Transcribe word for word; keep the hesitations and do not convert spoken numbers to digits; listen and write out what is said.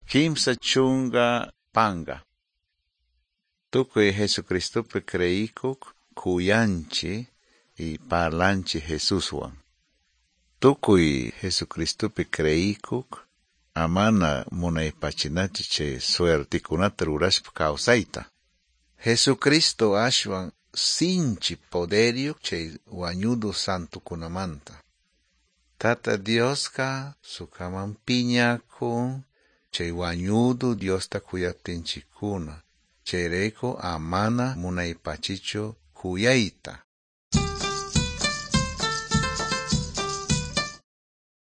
Kimsa chunga panga. Tukuy Jesucristopi creikuk kuyanchi y parlanchi Jesuswan. Tukuy Jesucristopi creikuk amana munaypachinachi che suertikunata rurashpa kawsayta. Jesucristo ashwan sinchi poderiuk che wañudu santukunamanta. Tata Dioska sukaman piñakun che wañudu Diosta kuyaptinchikuna. Chereko amana munaypachicho kuyayta.